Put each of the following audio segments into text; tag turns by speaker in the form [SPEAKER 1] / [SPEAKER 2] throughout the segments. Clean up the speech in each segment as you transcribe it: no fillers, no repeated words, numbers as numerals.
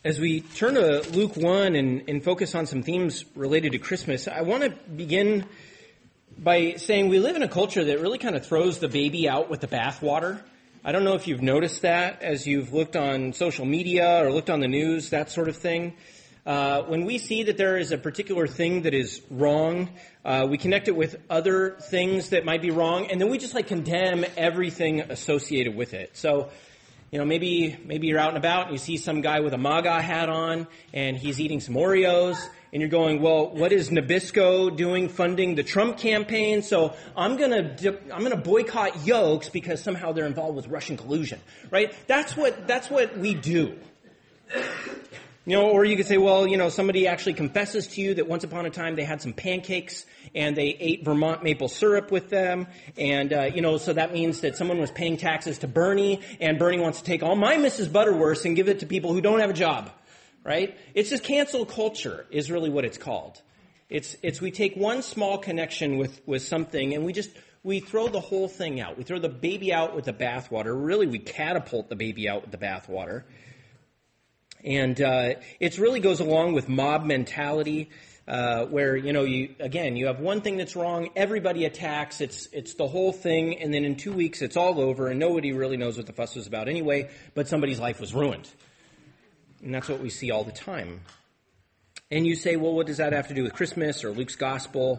[SPEAKER 1] As we turn to Luke 1 and focus on some themes related to Christmas, I want to begin by saying we live in a culture that really kind of throws the baby out with the bathwater. I don't know if you've noticed that as you've looked on social media or looked on the news, that sort of thing. When we see that there is a particular thing that is wrong, we connect it with other things that might be wrong, and then we just condemn everything associated with it. So, maybe you're out and about and you see some guy with a MAGA hat on and he's eating some Oreos and you're going, well, what is Nabisco doing funding the Trump campaign? So I'm going to boycott yolks because somehow they're involved with Russian collusion, right? That's what we do. Or you could say, well, somebody actually confesses to you that once upon a time they had some pancakes and they ate Vermont maple syrup with them. And, so that means that someone was paying taxes to Bernie and Bernie wants to take all my Mrs. Butterworth and give it to people who don't have a job, right? It's just cancel culture is really what it's called. It's we take one small connection with something and we throw the whole thing out. We throw the baby out with the bathwater. Really, we catapult the baby out with the bathwater. And it really goes along with mob mentality, where you have one thing that's wrong, everybody attacks, it's the whole thing, and then in 2 weeks it's all over, and nobody really knows what the fuss was about anyway, but somebody's life was ruined. And that's what we see all the time. And you say, well, what does that have to do with Christmas or Luke's gospel?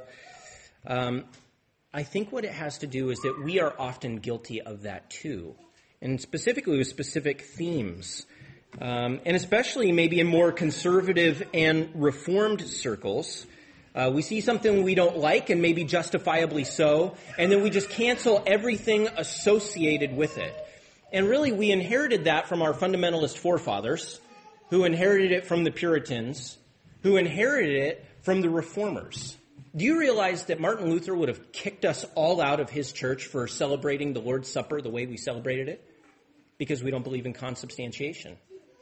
[SPEAKER 1] I think what it has to do is that we are often guilty of that too, and specifically with specific themes. And especially maybe in more conservative and reformed circles, we see something we don't like, and maybe justifiably so, and then we just cancel everything associated with it. And really, we inherited that from our fundamentalist forefathers, who inherited it from the Puritans, who inherited it from the Reformers. Do you realize that Martin Luther would have kicked us all out of his church for celebrating the Lord's Supper the way we celebrated it? Because we don't believe in consubstantiation.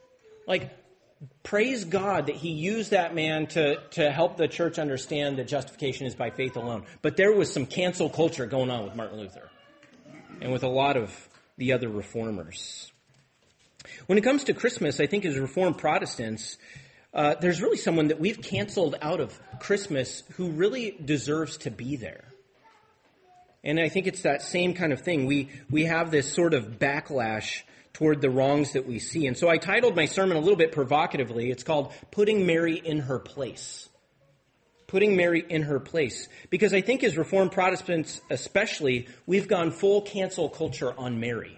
[SPEAKER 1] Praise God that he used that man to help the church understand that justification is by faith alone. But there was some cancel culture going on with Martin Luther and with a lot of the other reformers. When it comes to Christmas, I think as Reformed Protestants, there's really someone that we've canceled out of Christmas who really deserves to be there. And I think it's that same kind of thing. We have this sort of backlash toward the wrongs that we see. And so I titled my sermon a little bit provocatively. It's called Putting Mary in Her Place. Putting Mary in her place. Because I think as Reformed Protestants especially, we've gone full cancel culture on Mary.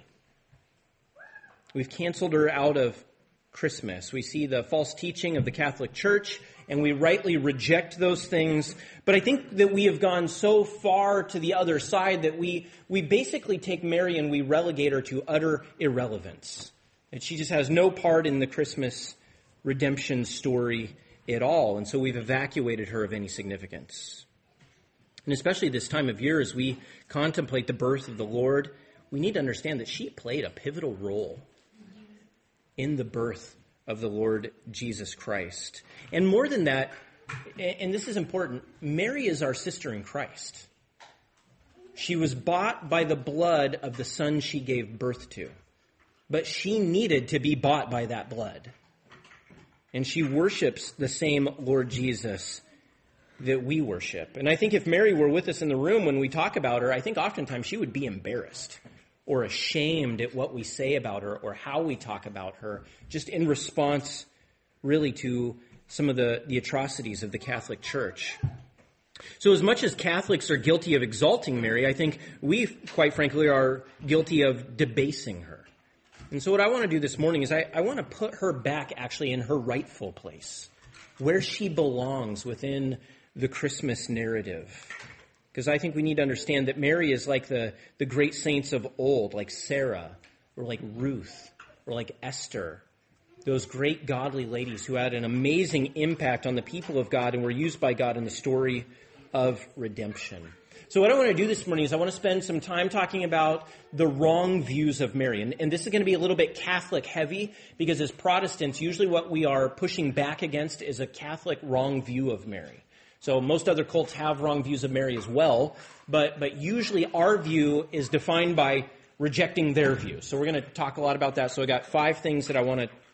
[SPEAKER 1] We've canceled her out of Christmas. We see the false teaching of the Catholic Church, and we rightly reject those things. But I think that we have gone so far to the other side that we basically take Mary and we relegate her to utter irrelevance. And she just has no part in the Christmas redemption story at all. And so we've evacuated her of any significance. And especially this time of year, as we contemplate the birth of the Lord, we need to understand that she played a pivotal role in the birth of the Lord Jesus Christ. And more than that, and this is important, Mary is our sister in Christ. She was bought by the blood of the son she gave birth to. But she needed to be bought by that blood. And she worships the same Lord Jesus that we worship. And I think if Mary were with us in the room when we talk about her, I think oftentimes she would be embarrassed or ashamed at what we say about her or how we talk about her, just in response really to some of the atrocities of the Catholic Church. So as much as Catholics are guilty of exalting Mary, I think we, quite frankly, are guilty of debasing her. And so what I want to do this morning is I want to put her back actually in her rightful place, where she belongs within the Christmas narrative. Because I think we need to understand that Mary is like the great saints of old, like Sarah, or like Ruth, or like Esther. Those great godly ladies who had an amazing impact on the people of God and were used by God in the story of redemption. So what I want to do this morning is I want to spend some time talking about the wrong views of Mary. And this is going to be a little bit Catholic heavy, because as Protestants, usually what we are pushing back against is a Catholic wrong view of Mary. So most other cults have wrong views of Mary as well, but usually our view is defined by rejecting their view. So we're going to talk a lot about that. So I got 5 things that I want to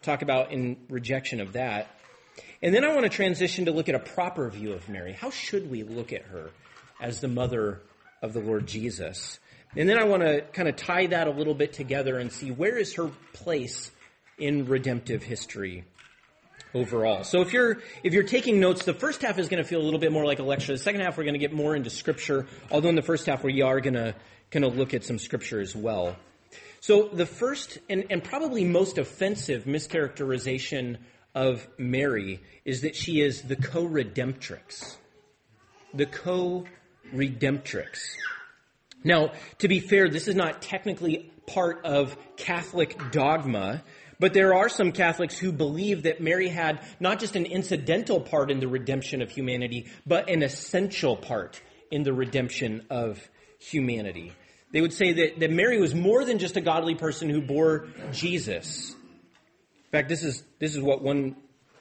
[SPEAKER 1] talk about in rejection of that. And then I want to transition to look at a proper view of Mary. How should we look at her as the mother of the Lord Jesus? And then I want to kind of tie that a little bit together and see where is her place in redemptive history overall. So if you're taking notes, the first half is going to feel a little bit more like a lecture. The second half we're going to get more into Scripture, although in the first half we are going to look at some Scripture as well. So the first and probably most offensive mischaracterization of Mary is that she is the co-redemptrix. The co-redemptrix. Now, to be fair, this is not technically part of Catholic dogma, but there are some Catholics who believe that Mary had not just an incidental part in the redemption of humanity, but an essential part in the redemption of humanity. They would say that Mary was more than just a godly person who bore Jesus. In fact, this is what one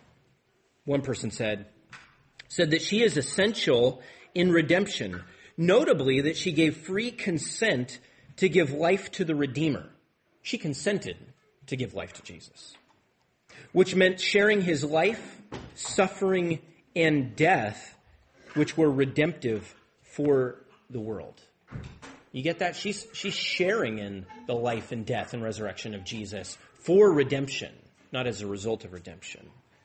[SPEAKER 1] person said that she is essential in redemption, notably that she gave free consent to give life to the Redeemer. She consented to give life to Jesus, which meant sharing his life, suffering, and death, which were redemptive for the world. You get that? She's sharing in the life and death and resurrection of Jesus for redemption, not as a result of redemption.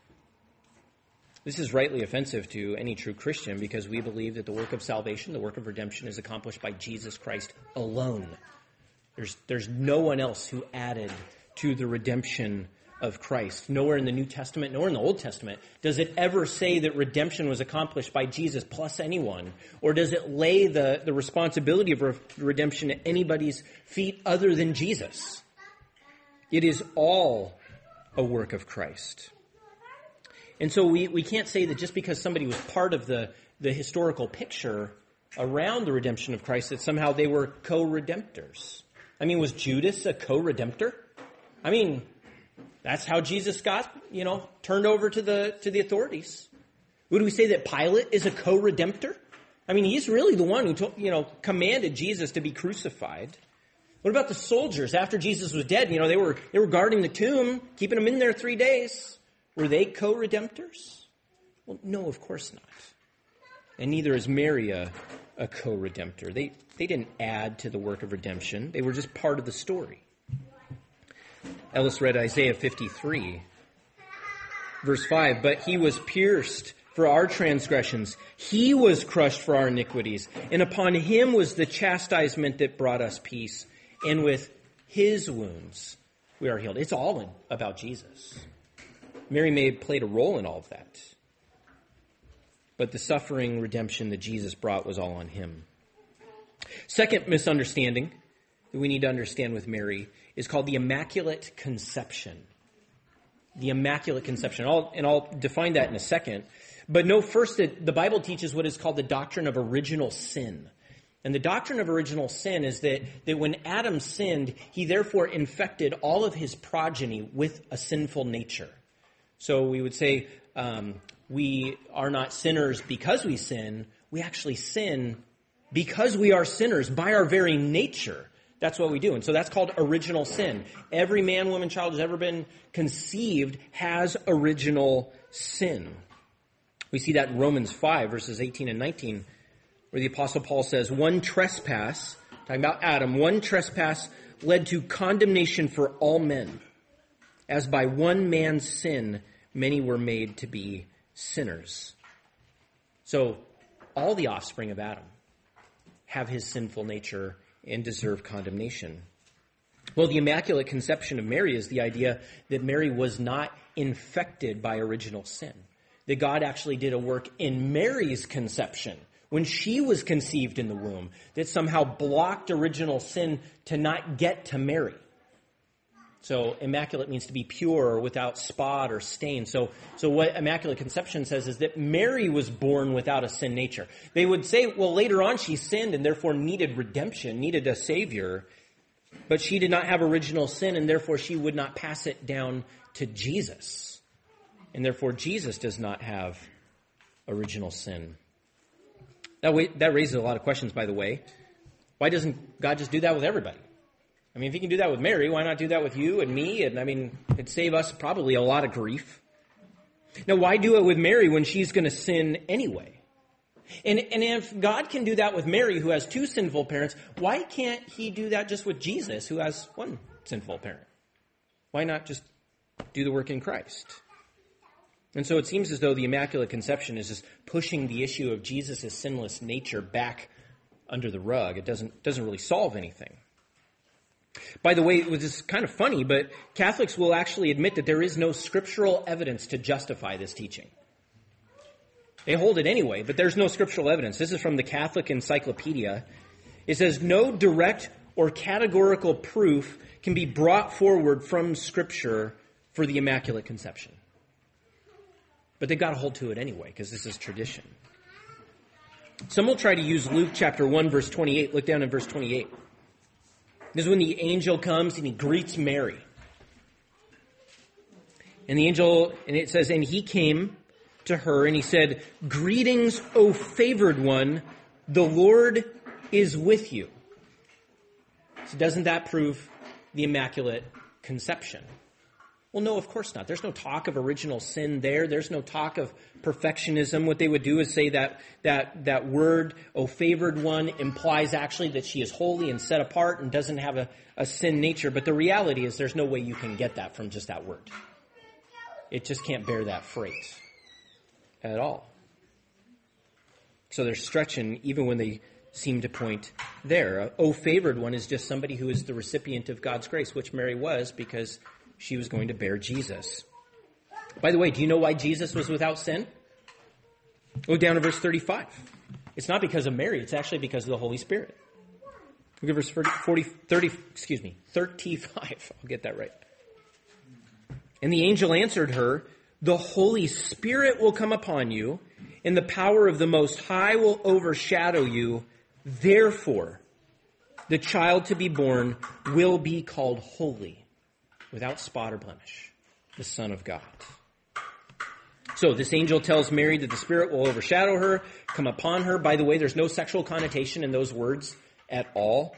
[SPEAKER 1] This is rightly offensive to any true Christian because we believe that the work of salvation, the work of redemption, is accomplished by Jesus Christ alone. There's no one else who added to the redemption of Christ. Nowhere in the New Testament, nowhere in the Old Testament, does it ever say that redemption was accomplished by Jesus plus anyone, or does it lay the responsibility of redemption at anybody's feet other than Jesus? It is all a work of Christ. And so we can't say that just because somebody was part of the historical picture around the redemption of Christ that somehow they were co-redemptors. I mean, was Judas a co-redemptor? I mean, that's how Jesus got, turned over to the authorities. Would we say that Pilate is a co-redemptor? I mean, he's really the one who commanded Jesus to be crucified. What about the soldiers after Jesus was dead? They were guarding the tomb, keeping him in there 3 days. Were they co-redemptors? Well, no, of course not. And neither is Mary a co-redemptor. They didn't add to the work of redemption. They were just part of the story. Ellis read Isaiah 53, verse 5, "But he was pierced for our transgressions. He was crushed for our iniquities. And upon him was the chastisement that brought us peace. And with his wounds we are healed." It's all about Jesus. Mary may have played a role in all of that. But the suffering redemption that Jesus brought was all on him. Second misunderstanding that we need to understand with Mary is called the Immaculate Conception. The Immaculate Conception. I'll define that in a second. But know first that the Bible teaches what is called the doctrine of original sin. And the doctrine of original sin is that when Adam sinned, he therefore infected all of his progeny with a sinful nature. So we would say we are not sinners because we sin. We actually sin because we are sinners by our very nature. That's what we do. And so that's called original sin. Every man, woman, child who's ever been conceived has original sin. We see that in Romans 5, verses 18 and 19, where the Apostle Paul says, "One trespass," talking about Adam, "one trespass led to condemnation for all men. As by one man's sin, many were made to be sinners." So all the offspring of Adam have his sinful nature and deserve condemnation. Well, the Immaculate Conception of Mary is the idea that Mary was not infected by original sin. That God actually did a work in Mary's conception when she was conceived in the womb that somehow blocked original sin to not get to Mary. So immaculate means to be pure or without spot or stain. So what Immaculate Conception says is that Mary was born without a sin nature. They would say, well, later on she sinned and therefore needed redemption, needed a Savior. But she did not have original sin and therefore she would not pass it down to Jesus. And therefore Jesus does not have original sin. That raises a lot of questions, by the way. Why doesn't God just do that with everybody? I mean, if he can do that with Mary, why not do that with you and me? And I mean, it'd save us probably a lot of grief. Now, why do it with Mary when she's going to sin anyway? And if God can do that with Mary, who has two sinful parents, why can't he do that just with Jesus, who has one sinful parent? Why not just do the work in Christ? And so it seems as though the Immaculate Conception is just pushing the issue of Jesus' sinless nature back under the rug. It doesn't really solve anything. By the way, it was kind of funny, but Catholics will actually admit that there is no scriptural evidence to justify this teaching. They hold it anyway, but there's no scriptural evidence. This is from the Catholic Encyclopedia. It says, no direct or categorical proof can be brought forward from Scripture for the Immaculate Conception. But they've got to hold to it anyway, because this is tradition. Some will try to use Luke chapter 1, verse 28. Look down in verse 28. This is when the angel comes and he greets Mary. And it says, and he came to her and he said, greetings, O favored one, the Lord is with you. So doesn't that prove the Immaculate Conception? Well, no, of course not. There's no talk of original sin there. There's no talk of perfectionism. What they would do is say that word, O favored one, implies actually that she is holy and set apart and doesn't have a sin nature. But the reality is there's no way you can get that from just that word. It just can't bear that phrase at all. So they're stretching even when they seem to point there. O favored one is just somebody who is the recipient of God's grace, which Mary was, because she was going to bear Jesus. By the way, do you know why Jesus was without sin? Look down to verse 35. It's not because of Mary, it's actually because of the Holy Spirit. Look at verse 35. I'll get that right. And the angel answered her, the Holy Spirit will come upon you, and the power of the Most High will overshadow you. Therefore, the child to be born will be called holy, without spot or blemish, the Son of God. So this angel tells Mary that the Spirit will overshadow her, come upon her. By the way, there's no sexual connotation in those words at all.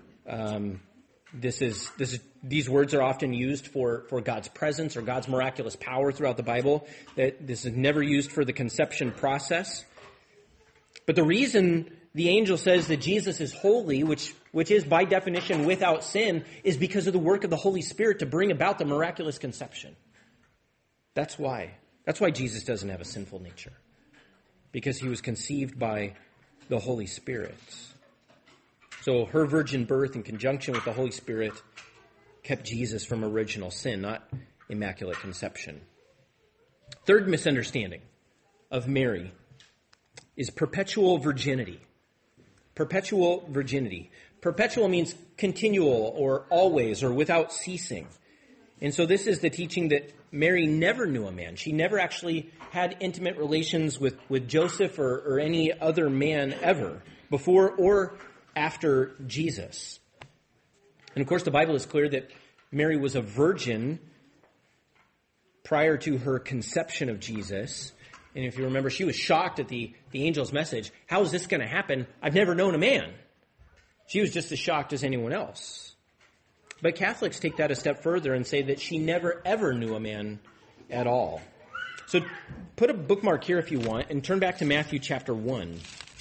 [SPEAKER 1] These words are often used for God's presence or God's miraculous power throughout the Bible. That this is never used for the conception process. But the reason the angel says that Jesus is holy, which is by definition without sin, is because of the work of the Holy Spirit to bring about the miraculous conception. That's why. That's why Jesus doesn't have a sinful nature. Because he was conceived by the Holy Spirit. So her virgin birth in conjunction with the Holy Spirit kept Jesus from original sin, not immaculate conception. Third misunderstanding of Mary is perpetual virginity. Perpetual virginity. Perpetual means continual or always or without ceasing. And so this is the teaching that Mary never knew a man. She never actually had intimate relations with Joseph or any other man ever, before or after Jesus. And of course the Bible is clear that Mary was a virgin prior to her conception of Jesus. And if you remember, she was shocked at the angel's message. How is this going to happen? I've never known a man. She was just as shocked as anyone else. But Catholics take that a step further and say that she never ever knew a man at all. So put a bookmark here if you want and turn back to Matthew chapter 1.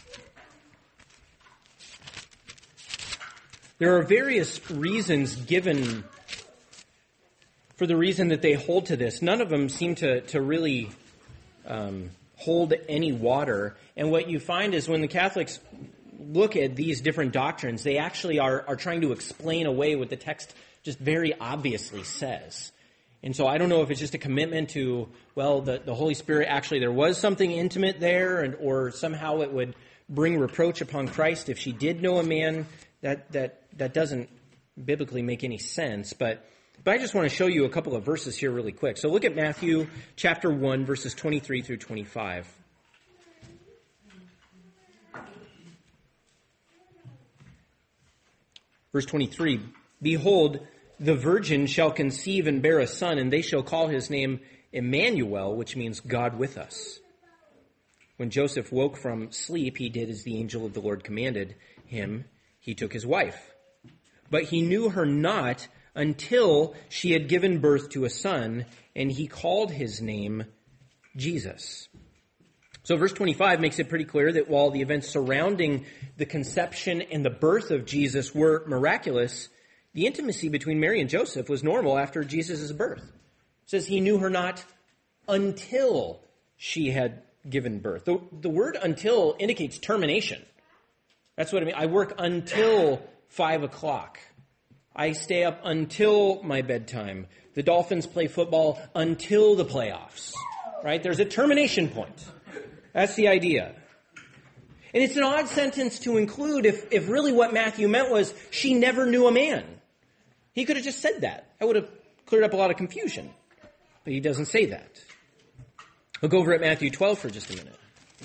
[SPEAKER 1] There are various reasons given for the reason that they hold to this. None of them seem to really hold any water. And what you find is when the Catholics look at these different doctrines, they actually are trying to explain away what the text just very obviously says. And so I don't know if it's just a commitment to, well, the Holy Spirit, actually there was something intimate there, or somehow it would bring reproach upon Christ if she did know a man. That doesn't biblically make any sense. But I just want to show you a couple of verses here really quick. So look at Matthew chapter 1, verses 23 through 25. Verse 23, behold, the virgin shall conceive and bear a son, and they shall call his name Emmanuel, which means God with us. When Joseph woke from sleep, he did as the angel of the Lord commanded him. He took his wife. but he knew her not until she had given birth to a son, and he called his name Jesus. So verse 25 makes it pretty clear that while the events surrounding the conception and the birth of Jesus were miraculous, the intimacy between Mary and Joseph was normal after Jesus' birth. It says he knew her not until she had given birth. The word until indicates termination. That's what I mean. I work until 5 o'clock. I stay up until my bedtime. The Dolphins play football until the playoffs. Right? There's a termination point. That's the idea. And it's an odd sentence to include if really what Matthew meant was she never knew a man. He could have just said that. That would have cleared up a lot of confusion. But he doesn't say that. We'll go over at Matthew 12 for just a minute.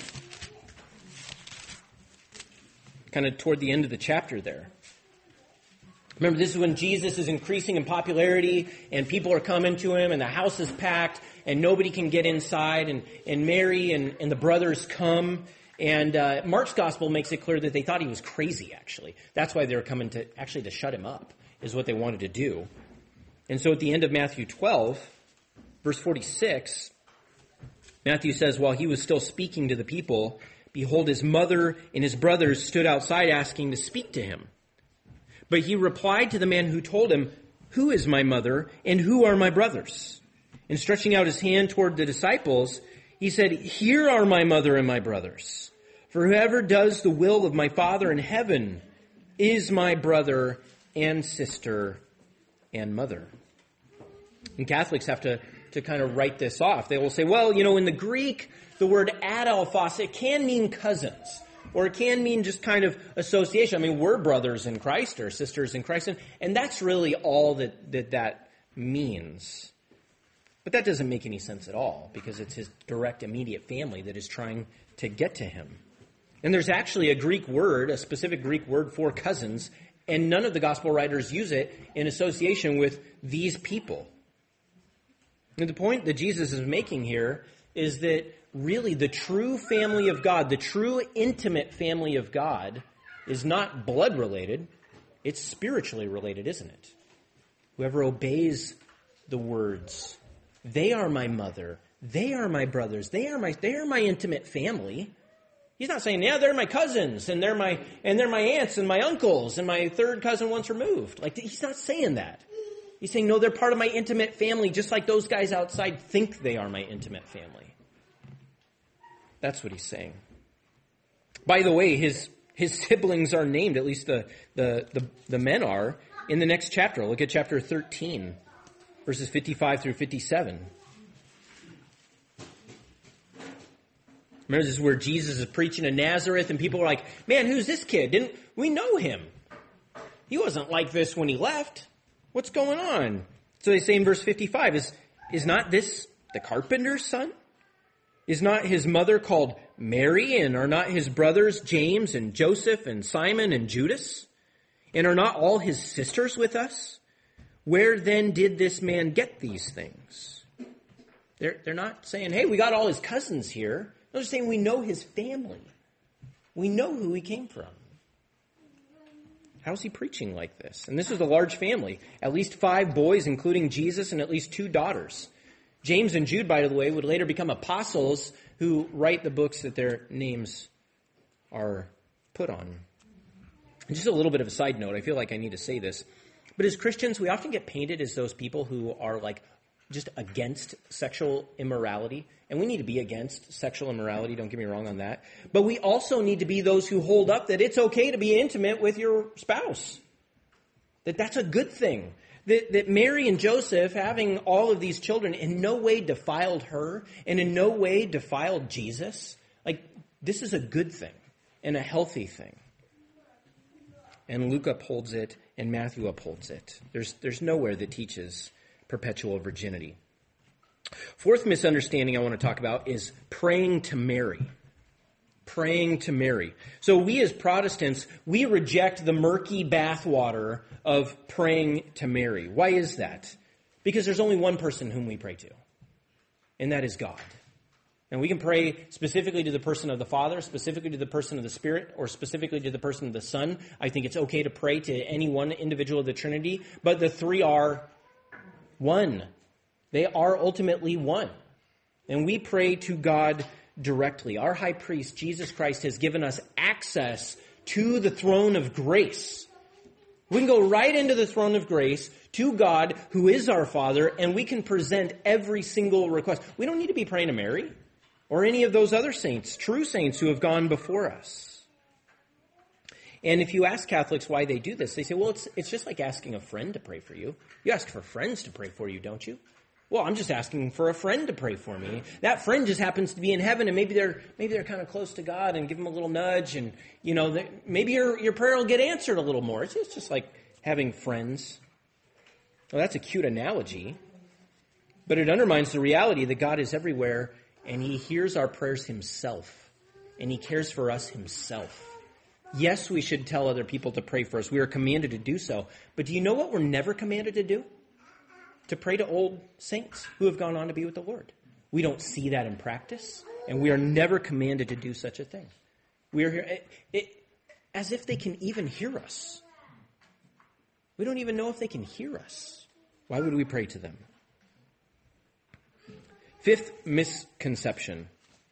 [SPEAKER 1] Kind of toward the end of the chapter there. Remember, this is when Jesus is increasing in popularity and people are coming to him and the house is packed and nobody can get inside and Mary and the brothers come. And Mark's gospel makes it clear that they thought he was crazy, actually. That's why they were coming to shut him up, is what they wanted to do. And so at the end of Matthew 12, verse 46, Matthew says, while he was still speaking to the people, behold, his mother and his brothers stood outside asking to speak to him. But he replied to the man who told him, who is my mother and who are my brothers? And stretching out his hand toward the disciples, he said, here are my mother and my brothers. For whoever does the will of my Father in heaven is my brother and sister and mother. And Catholics have to kind of write this off. They will say, well, in the Greek, the word adelphos, it can mean cousins. Or it can mean just kind of association. I mean, we're brothers in Christ or sisters in Christ. And that's really all that means. But that doesn't make any sense at all because it's his direct, immediate family that is trying to get to him. And there's actually a specific Greek word for cousins, and none of the gospel writers use it in association with these people. And the point that Jesus is making here is that really the true family of God, the true intimate family of God, is not blood related, it's spiritually related, isn't it? Whoever obeys the words, they are my mother, they are my brothers, they are my intimate family. He's not saying, yeah, they're my cousins and they're my aunts and my uncles and my third cousin once removed. Like, he's not saying that. He's saying, no, they're part of my intimate family, just like those guys outside think they are my intimate family. That's what he's saying. By the way, his siblings are named, at least the men are, in the next chapter. Look at chapter 13, verses 55 through 57. Remember, this is where Jesus is preaching in Nazareth, and people are like, man, who's this kid? Didn't we know him? He wasn't like this when he left. What's going on? So they say in verse 55, is not this the carpenter's son? Is not his mother called Mary, and are not his brothers James and Joseph and Simon and Judas? And are not all his sisters with us? Where then did this man get these things? They're not saying, hey, we got all his cousins here. They're saying we know his family. We know who he came from. How's he preaching like this? And this was a large family. At least 5 boys, including Jesus, and at least 2 daughters. James and Jude, by the way, would later become apostles who write the books that their names are put on. And just a little bit of a side note, I feel like I need to say this. But as Christians, we often get painted as those people who are like just against sexual immorality. And we need to be against sexual immorality, don't get me wrong on that. But we also need to be those who hold up that it's okay to be intimate with your spouse. That's a good thing. That Mary and Joseph, having all of these children, in no way defiled her and in no way defiled Jesus. Like, this is a good thing and a healthy thing. And Luke upholds it and Matthew upholds it. There's nowhere that teaches perpetual virginity. Fourth misunderstanding I want to talk about is praying to Mary. Praying to Mary. So we as Protestants, we reject the murky bathwater of praying to Mary. Why is that? Because there's only one person whom we pray to, and that is God. And we can pray specifically to the person of the Father, specifically to the person of the Spirit, or specifically to the person of the Son. I think it's okay to pray to any one individual of the Trinity, but the three are one. They are ultimately one. And we pray to God directly. Our high priest, Jesus Christ, has given us access to the throne of grace. We can go right into the throne of grace to God, who is our Father, and we can present every single request. We don't need to be praying to Mary or any of those other saints, true saints who have gone before us. And if you ask Catholics why they do this, they say, well, it's just like asking a friend to pray for you. You ask for friends to pray for you, don't you? Well, I'm just asking for a friend to pray for me. That friend just happens to be in heaven, and maybe they're kind of close to God, and give them a little nudge, and maybe your prayer will get answered a little more. It's just like having friends. Well, that's a cute analogy, but it undermines the reality that God is everywhere, and he hears our prayers himself, and he cares for us himself. Yes, we should tell other people to pray for us. We are commanded to do so. But do you know what we're never commanded to do? To pray to old saints who have gone on to be with the Lord. We don't see that in practice, and we are never commanded to do such a thing. We are here as if they can even hear us. We don't even know if they can hear us. Why would we pray to them? Fifth misconception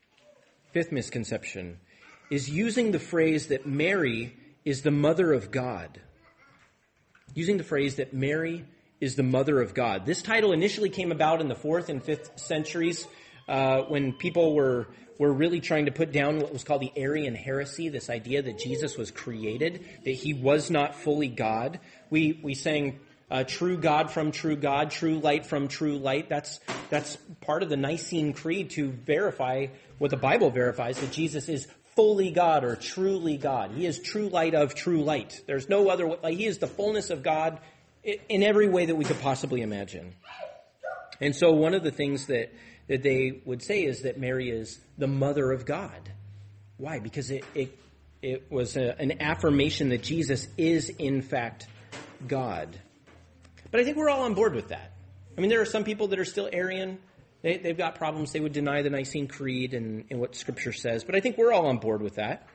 [SPEAKER 1] is using the phrase that Mary is the mother of God. Using the phrase that Mary is the mother of God. This title initially came about in the 4th and 5th centuries when people were really trying to put down what was called the Arian heresy, this idea that Jesus was created, that he was not fully God. We sang true God from true God, true light from true light. That's part of the Nicene Creed to verify what the Bible verifies, that Jesus is fully God or truly God. He is true light of true light. There's no other way. He is the fullness of God in every way that we could possibly imagine. And so one of the things that they would say is that Mary is the mother of God. Why? Because it was an affirmation that Jesus is in fact God. But I think we're all on board with that. I mean, there are some people that are still Arian. They've got problems. They would deny the Nicene Creed and what Scripture says. But I think we're all on board with that.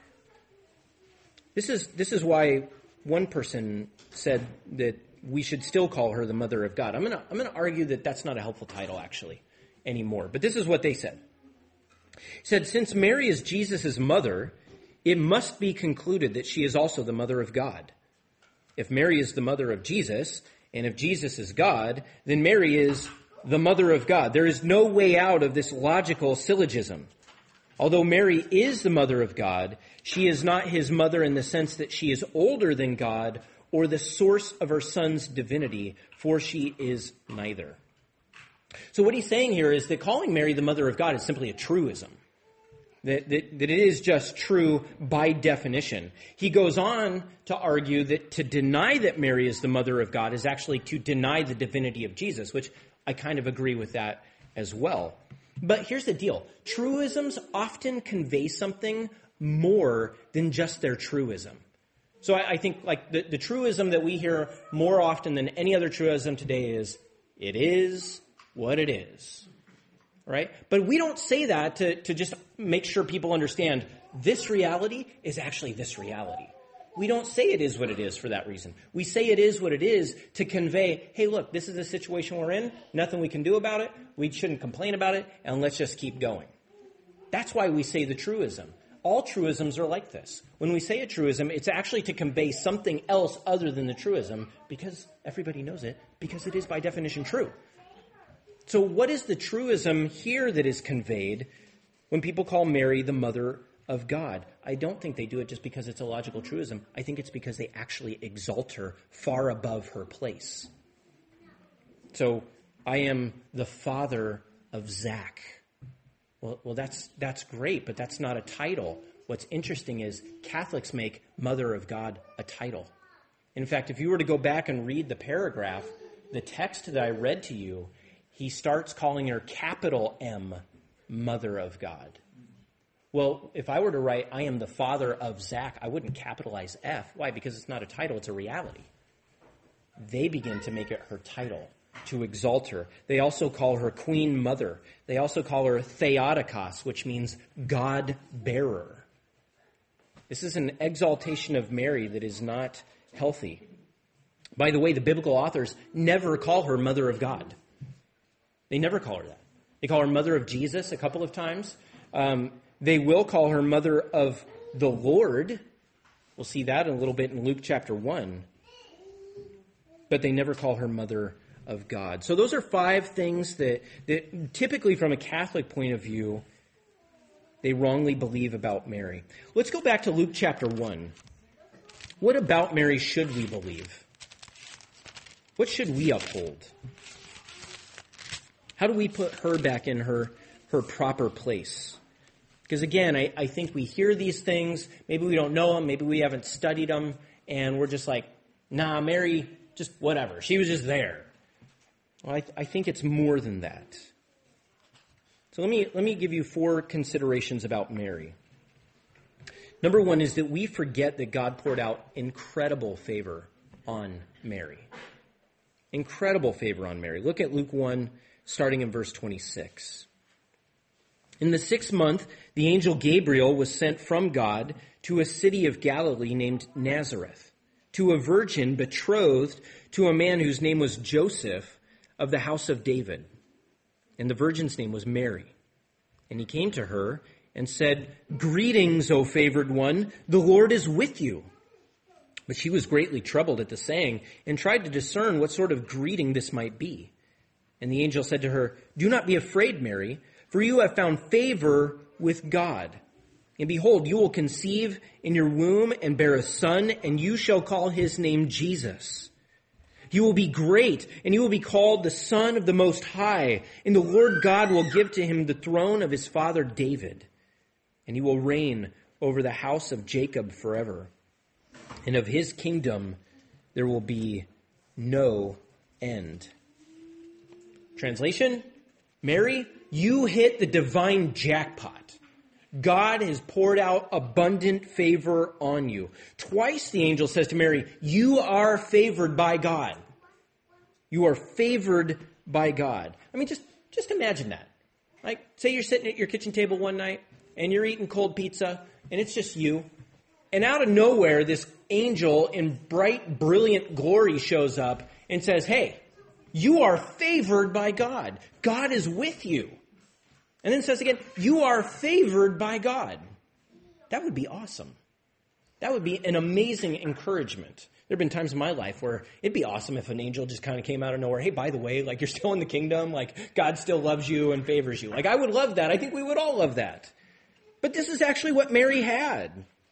[SPEAKER 1] This is why one person said that we should still call her the mother of God. I'm gonna argue that that's not a helpful title actually anymore. But this is what they said. He said, since Mary is Jesus' mother, it must be concluded that she is also the mother of God. If Mary is the mother of Jesus, and if Jesus is God, then Mary is the mother of God. There is no way out of this logical syllogism. Although Mary is the mother of God, she is not his mother in the sense that she is older than God or the source of her son's divinity, for she is neither. So what he's saying here is that calling Mary the mother of God is simply a truism. That it is just true by definition. He goes on to argue that to deny that Mary is the mother of God is actually to deny the divinity of Jesus, which I kind of agree with that as well. But here's the deal. Truisms often convey something more than just their truism. So I think like the truism that we hear more often than any other truism today is, it is what it is. Right? But we don't say that to just make sure people understand this reality is actually this reality. We don't say it is what it is for that reason. We say it is what it is to convey, hey, look, this is the situation we're in. Nothing we can do about it. We shouldn't complain about it. And let's just keep going. That's why we say the truism. All truisms are like this. When we say a truism, it's actually to convey something else other than the truism because everybody knows it, because it is by definition true. So what is the truism here that is conveyed when people call Mary the mother of God? I don't think they do it just because it's a logical truism. I think it's because they actually exalt her far above her place. So I am the father of Zach. Well, that's great, but that's not a title. What's interesting is Catholics make Mother of God a title. In fact, if you were to go back and read the paragraph, the text that I read to you, he starts calling her capital M, Mother of God. Well, if I were to write, I am the father of Zach, I wouldn't capitalize F. Why? Because it's not a title, it's a reality. They begin to make it her title. to exalt her. They also call her Queen Mother. They also call her Theotokos, which means God-bearer. This is an exaltation of Mary that is not healthy. By the way, the biblical authors never call her Mother of God. They never call her that. They call her Mother of Jesus a couple of times. They will call her Mother of the Lord. We'll see that in a little bit in Luke chapter 1. But they never call her Mother of God. So those are 5 things that typically from a Catholic point of view, they wrongly believe about Mary. Let's go back to Luke chapter 1. What about Mary should we believe? What should we uphold? How do we put her back in her proper place? Because again, I think we hear these things, maybe we don't know them, maybe we haven't studied them, and we're just like, nah, Mary, just whatever. She was just there. Well, I think it's more than that. So let me give you 4 considerations about Mary. Number 1 is that we forget that God poured out incredible favor on Mary. Incredible favor on Mary. Look at Luke 1, starting in verse 26. In the 6th month, the angel Gabriel was sent from God to a city of Galilee named Nazareth, to a virgin betrothed to a man whose name was Joseph of the house of David. And the virgin's name was Mary. And he came to her and said, "Greetings, O favored one, the Lord is with you." But she was greatly troubled at the saying and tried to discern what sort of greeting this might be. And the angel said to her, "Do not be afraid, Mary, for you have found favor with God. And behold, you will conceive in your womb and bear a son, and you shall call his name Jesus. He will be great, and he will be called the Son of the Most High. And the Lord God will give to him the throne of his father David. And he will reign over the house of Jacob forever. And of his kingdom there will be no end." Translation, Mary, you hit the divine jackpot. God has poured out abundant favor on you. Twice the angel says to Mary, you are favored by God. You are favored by God. I mean, just imagine that. Like, say you're sitting at your kitchen table one night and you're eating cold pizza and it's just you. And out of nowhere, this angel in bright, brilliant glory shows up and says, "Hey, you are favored by God. God is with you." And then says again, "You are favored by God." That would be awesome. That would be an amazing encouragement. There have been times in my life where it'd be awesome if an angel just kind of came out of nowhere. "Hey, by the way, like, you're still in the kingdom. Like, God still loves you and favors you." Like, I would love that. I think we would all love that. But this is actually what Mary had.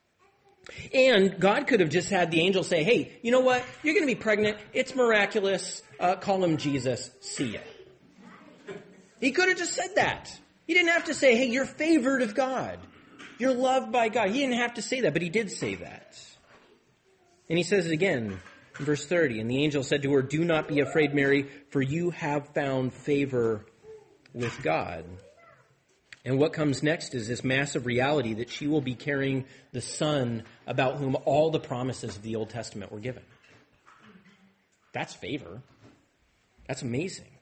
[SPEAKER 1] And God could have just had the angel say, "Hey, you know what? You're going to be pregnant. It's miraculous. Call him Jesus. See ya." He could have just said that. He didn't have to say, "Hey, you're favored of God. You're loved by God." He didn't have to say that, but he did say that. And he says it again in verse 30. "And the angel said to her, 'Do not be afraid, Mary, for you have found favor with God.'" And what comes next is this massive reality that she will be carrying the Son about whom all the promises of the Old Testament were given. That's favor. That's amazing.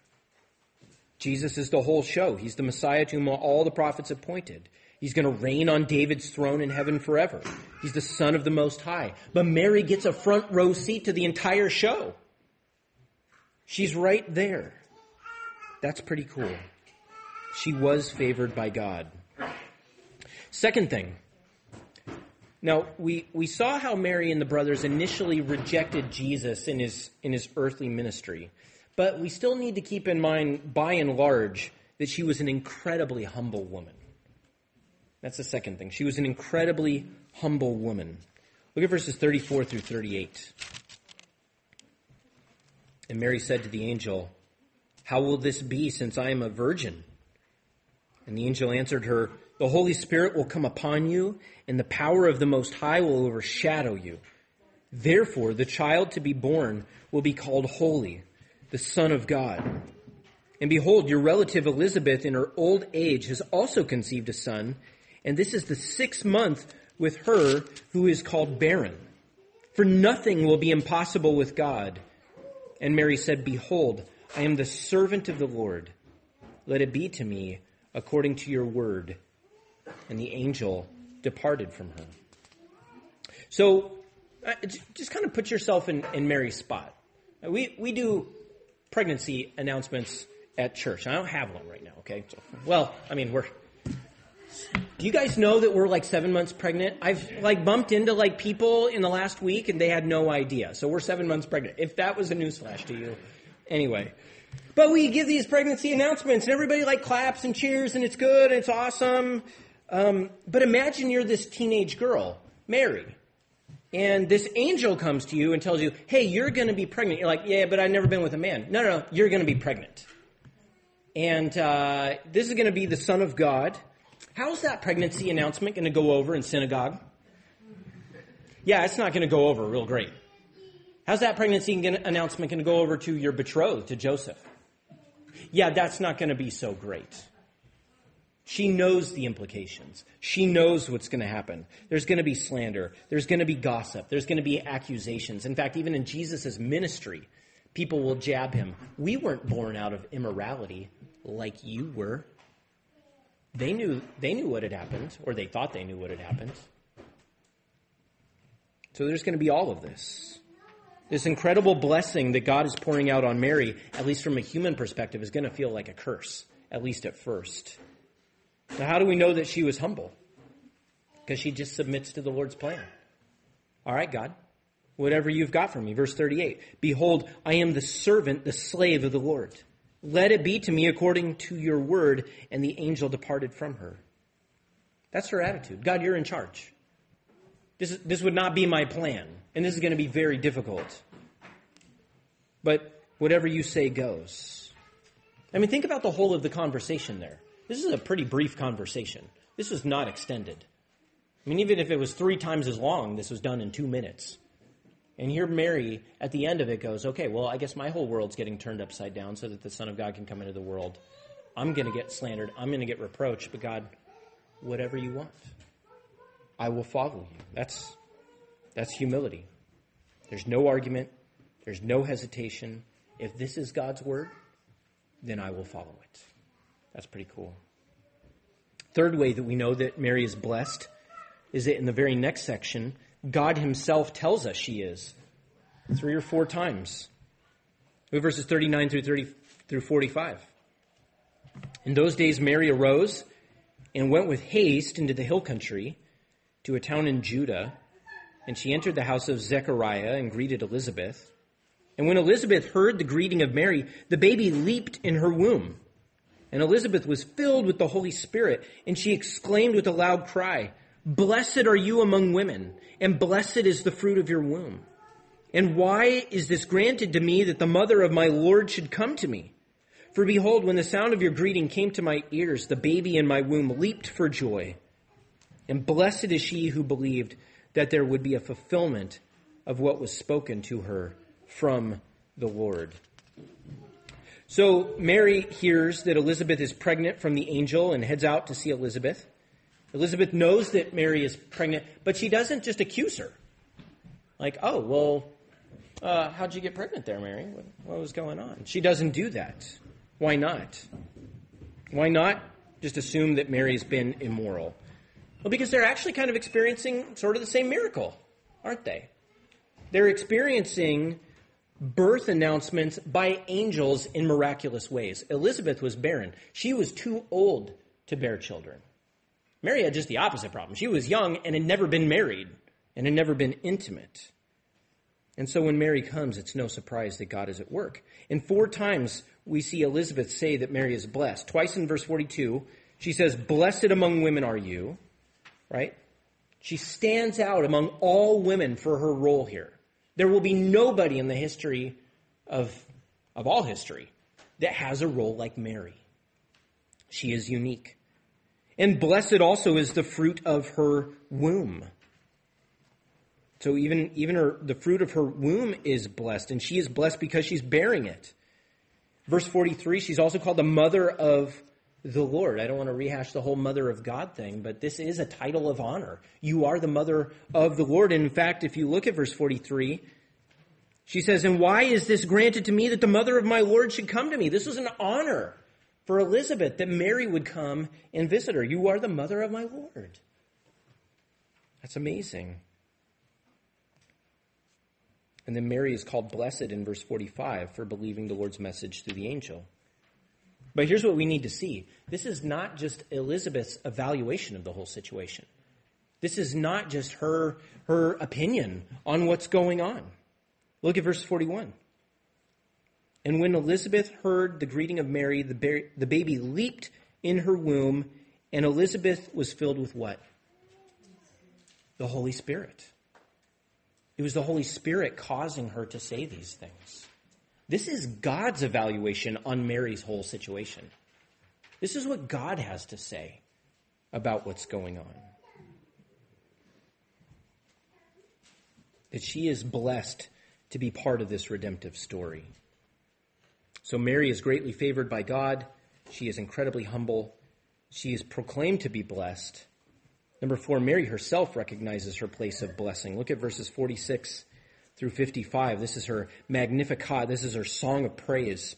[SPEAKER 1] Jesus is the whole show. He's the Messiah to whom all the prophets have pointed. He's going to reign on David's throne in heaven forever. He's the Son of the Most High. But Mary gets a front row seat to the entire show. She's right there. That's pretty cool. She was favored by God. Second thing. Now, we saw how Mary and the brothers initially rejected Jesus in his earthly ministry. But we still need to keep in mind, by and large, that she was an incredibly humble woman. That's the second thing. She was an incredibly humble woman. Look at verses 34 through 38. "And Mary said to the angel, 'How will this be, since I am a virgin?' And the angel answered her, 'The Holy Spirit will come upon you, and the power of the Most High will overshadow you. Therefore, the child to be born will be called Holy, the Son of God. And behold, your relative Elizabeth in her old age has also conceived a son, and this is the 6th month with her who is called barren. For nothing will be impossible with God.' And Mary said, 'Behold, I am the servant of the Lord. Let it be to me according to your word. And the angel departed from her. So just kind of put yourself in Mary's spot. We do pregnancy announcements at church. I don't have one right now, okay? So, well, I mean, do you guys know that we're like 7 months pregnant? I've like bumped into like people in the last week and they had no idea. So we're 7 months pregnant. If that was a newsflash to you. Anyway. But we give these pregnancy announcements and everybody like claps and cheers and it's good and it's awesome. But imagine you're this teenage girl, Mary. And this angel comes to you and tells you, hey, you're going to be pregnant. You're like, yeah, but I've never been with a man. No, you're going to be pregnant. And this is going to be the Son of God. How's that pregnancy announcement going to go over in synagogue? Yeah, it's not going to go over real great. How's that pregnancy announcement going to go over to your betrothed, to Joseph? Yeah, that's not going to be so great. She knows the implications. She knows what's going to happen. There's going to be slander. There's going to be gossip. There's going to be accusations. In fact, even in Jesus' ministry, people will jab him. We weren't born out of immorality like you were. They knew what had happened, or they thought they knew what had happened. So there's going to be all of this. This incredible blessing that God is pouring out on Mary, at least from a human perspective, is going to feel like a curse, at least at first. So how do we know that she was humble? Because she just submits to the Lord's plan. All right, God, whatever you've got for me. Verse 38, behold, I am the servant, the slave of the Lord. Let it be to me according to your word. And the angel departed from her. That's her attitude. God, you're in charge. This would not be my plan. And this is going to be very difficult. But whatever you say goes. I mean, think about the whole of the conversation there. This is a pretty brief conversation. This was not extended. I mean, even if it was 3 times as long, this was done in 2 minutes. And here Mary, at the end of it, goes, okay, well, I guess my whole world's getting turned upside down so that the Son of God can come into the world. I'm going to get slandered. I'm going to get reproached. But God, whatever you want, I will follow you. That's humility. There's no argument. There's no hesitation. If this is God's word, then I will follow it. That's pretty cool. Third way that we know that Mary is blessed is that in the very next section, God himself tells us she is 3 or 4 times. Verses 39 through 45. In those days, Mary arose and went with haste into the hill country to a town in Judah. And she entered the house of Zechariah and greeted Elizabeth. And when Elizabeth heard the greeting of Mary, the baby leaped in her womb. And Elizabeth was filled with the Holy Spirit, and she exclaimed with a loud cry, blessed are you among women, and blessed is the fruit of your womb. And why is this granted to me that the mother of my Lord should come to me? For behold, when the sound of your greeting came to my ears, the baby in my womb leaped for joy. And blessed is she who believed that there would be a fulfillment of what was spoken to her from the Lord. So Mary hears that Elizabeth is pregnant from the angel and heads out to see Elizabeth. Elizabeth knows that Mary is pregnant, but she doesn't just accuse her. Like, oh, well, how'd you get pregnant there, Mary? What was going on? She doesn't do that. Why not? Why not just assume that Mary's been immoral? Well, because they're actually kind of experiencing sort of the same miracle, aren't they? They're experiencing birth announcements by angels in miraculous ways. Elizabeth was barren. She was too old to bear children. Mary had just the opposite problem. She was young and had never been married and had never been intimate. And so when Mary comes, it's no surprise that God is at work. And 4 times we see Elizabeth say that Mary is blessed. Twice in verse 42, she says, blessed among women are you, right? She stands out among all women for her role here. There will be nobody in the history of all history that has a role like Mary. She is unique. And blessed also is the fruit of her womb. So even the fruit of her womb is blessed, and she is blessed because she's bearing it. Verse 43, she's also called the mother of the Lord. I don't want to rehash the whole mother of God thing, but this is a title of honor. You are the mother of the Lord. And in fact, if you look at verse 43, She says, and why is this granted to me that the mother of my Lord should come to me? This was an honor for Elizabeth that Mary would come and visit her. You are the mother of my Lord. That's amazing. And then Mary is called blessed in verse 45 for believing the Lord's message through the angel. But here's what we need to see. This is not just Elizabeth's evaluation of the whole situation. This is not just her opinion on what's going on. Look at verse 41. And when Elizabeth heard the greeting of Mary, the baby leaped in her womb, and Elizabeth was filled with what? The Holy Spirit. It was the Holy Spirit causing her to say these things. This is God's evaluation on Mary's whole situation. This is what God has to say about what's going on. That she is blessed to be part of this redemptive story. So Mary is greatly favored by God. She is incredibly humble. She is proclaimed to be blessed. Number 4, Mary herself recognizes her place of blessing. Look at verses 46 through 55. This is her Magnificat. This is her song of praise.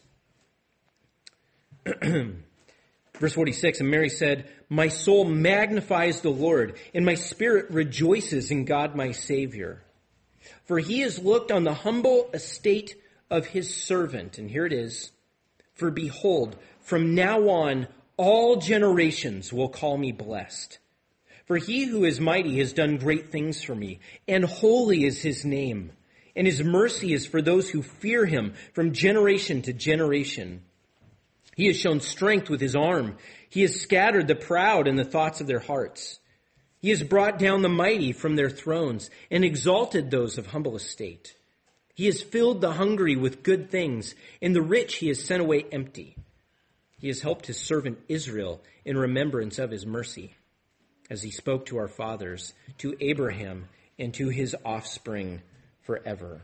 [SPEAKER 1] Verse 46, and Mary said, my soul magnifies the Lord, and my spirit rejoices in God my Savior. For he has looked on the humble estate of his servant. And here it is. For behold, from now on, all generations will call me blessed. For he who is mighty has done great things for me, and holy is his name. And his mercy is for those who fear him from generation to generation. He has shown strength with his arm. He has scattered the proud in the thoughts of their hearts. He has brought down the mighty from their thrones and exalted those of humble estate. He has filled the hungry with good things, and the rich he has sent away empty. He has helped his servant Israel in remembrance of his mercy, as he spoke to our fathers, to Abraham, and to his offspring forever.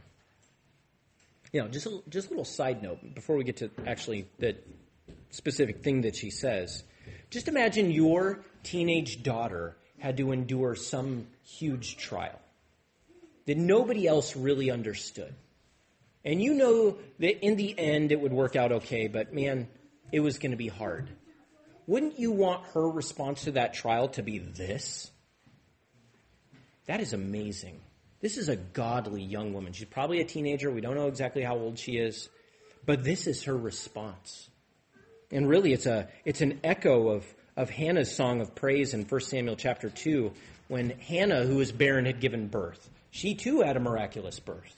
[SPEAKER 1] You know, just a little side note before we get to actually the specific thing that she says. Just imagine your teenage daughter had to endure some huge trial that nobody else really understood. And you know that in the end it would work out okay, but man, it was going to be hard. Wouldn't you want her response to that trial to be this? That is amazing. This is a godly young woman. She's probably a teenager. We don't know exactly how old she is, but this is her response. And really it's an echo of Hannah's song of praise in 1 Samuel chapter 2, when Hannah, who was barren, had given birth. She too had a miraculous birth.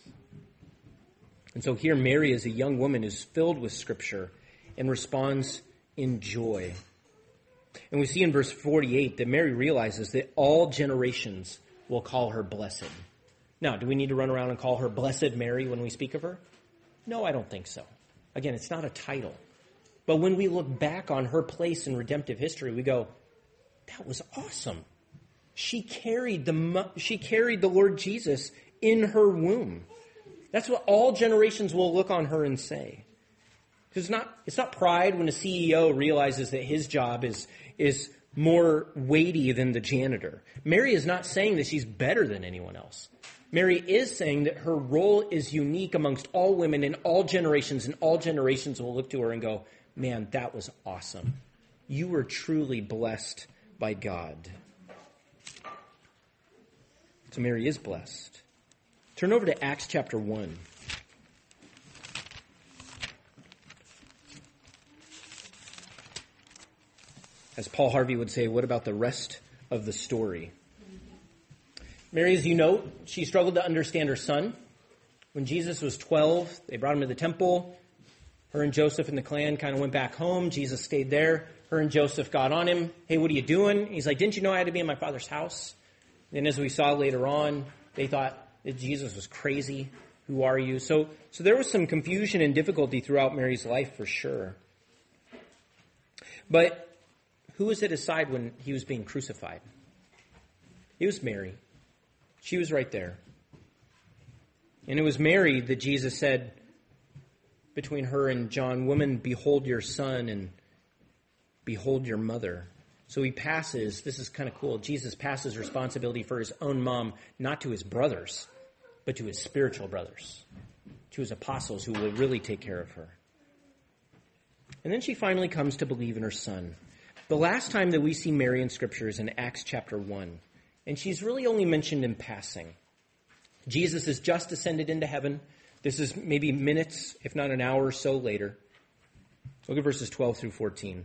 [SPEAKER 1] And so here Mary, as a young woman, is filled with Scripture and responds in joy. And we see in verse 48 that Mary realizes that all generations will call her blessed. Now, do we need to run around and call her Blessed Mary when we speak of her? No, I don't think so. Again, it's not a title. But when we look back on her place in redemptive history, we go, that was awesome. She carried the Lord Jesus in her womb. That's what all generations will look on her and say. Because it's not pride when a CEO realizes that his job is more weighty than the janitor. Mary is not saying that she's better than anyone else. Mary is saying that her role is unique amongst all women in all generations, and all generations will look to her and go, man, that was awesome. You were truly blessed by God. So Mary is blessed. Turn over to Acts chapter 1. As Paul Harvey would say, what about the rest of the story? Mary, as you know, she struggled to understand her son. When Jesus was 12, they brought him to the temple. Her and Joseph and the clan kind of went back home. Jesus stayed there. Her and Joseph got on him. Hey, what are you doing? He's like, didn't you know I had to be in my father's house? And as we saw later on, they thought that Jesus was crazy. Who are you? So there was some confusion and difficulty throughout Mary's life for sure. But who was at his side when he was being crucified? It was Mary. She was right there. And it was Mary that Jesus said between her and John, woman, behold your son and behold your mother. So he passes, this is kind of cool, Jesus passes responsibility for his own mom, not to his brothers, but to his spiritual brothers. to his apostles who will really take care of her. And then she finally comes to believe in her son. The last time that we see Mary in Scripture is in Acts chapter 1, and she's really only mentioned in passing. Jesus has just ascended into heaven. This is maybe minutes, if not an hour or so later. Look at verses 12 through 14.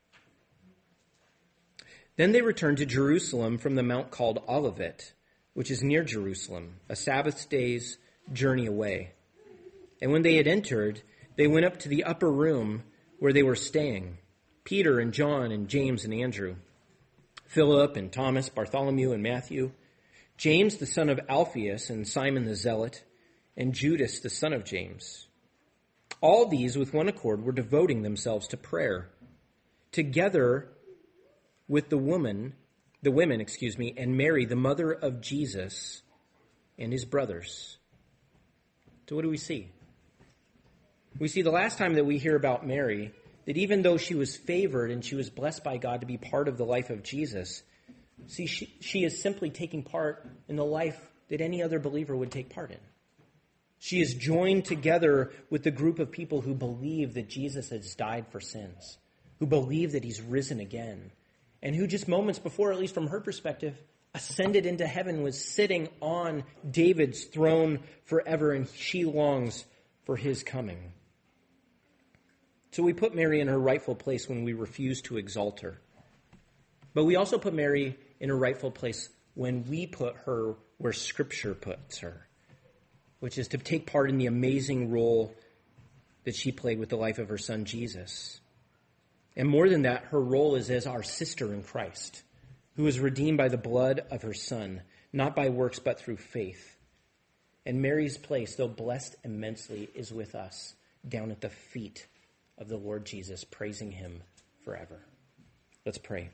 [SPEAKER 1] Then they returned to Jerusalem from the mount called Olivet, which is near Jerusalem, a Sabbath day's journey away. And when they had entered, they went up to the upper room where they were staying, Peter and John and James and Andrew, Philip and Thomas, Bartholomew and Matthew, James the son of Alphaeus and Simon the Zealot, and Judas the son of James. All these with one accord were devoting themselves to prayer, together with the women, and Mary, the mother of Jesus, and his brothers. So what do we see? We see the last time that we hear about Mary, that even though she was favored and she was blessed by God to be part of the life of Jesus, see, she is simply taking part in the life that any other believer would take part in. She is joined together with the group of people who believe that Jesus has died for sins, who believe that he's risen again, and who just moments before, at least from her perspective, ascended into heaven, was sitting on David's throne forever, and she longs for his coming. So we put Mary in her rightful place when we refuse to exalt her. But we also put Mary in her rightful place when we put her where Scripture puts her, which is to take part in the amazing role that she played with the life of her son, Jesus. And more than that, her role is as our sister in Christ, who is redeemed by the blood of her son, not by works, but through faith. And Mary's place, though blessed immensely, is with us down at the feet of the Lord Jesus, praising him forever. Let's pray.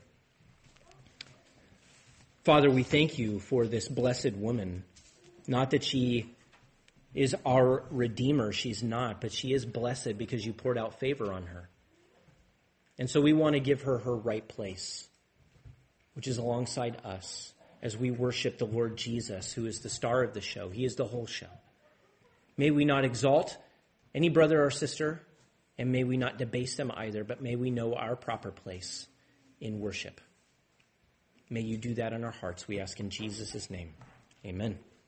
[SPEAKER 1] Father, we thank you for this blessed woman. Not that she is our Redeemer, she's not, but she is blessed because you poured out favor on her. And so we want to give her her right place, which is alongside us as we worship the Lord Jesus, who is the star of the show. He is the whole show. May we not exalt any brother or sister, and may we not debase them either, but may we know our proper place in worship. May you do that in our hearts, we ask in Jesus' name. Amen.